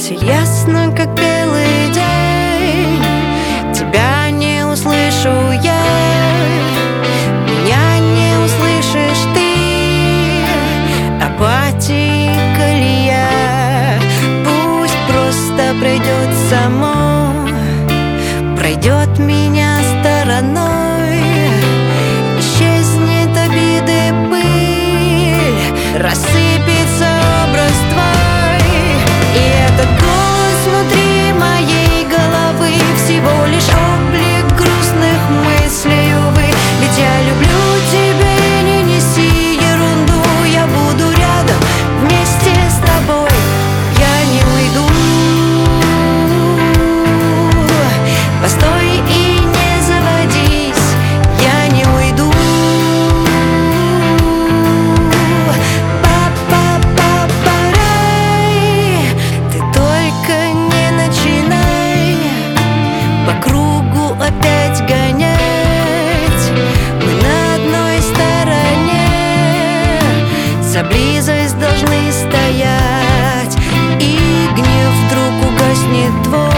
Все ясно, как белый день. Тебя не услышу я, меня не услышишь ты. Апатия, колея, пусть просто пройдет само, пройдет меня стороной. Исчезнет обиды пыль, рассыпется образ твой. И этот голос внутри моей головы всего лишь облик грустных мыслей, увы. Ведь я люблю тебя, и не неси ерунду. Я буду рядом вместе с тобой, я не уйду. Постой и не заводись, я не уйду. Ты только не начинай по кругу опять гонять. Мы на одной стороне, за близость должны стоять. И гнев вдруг угаснет твой.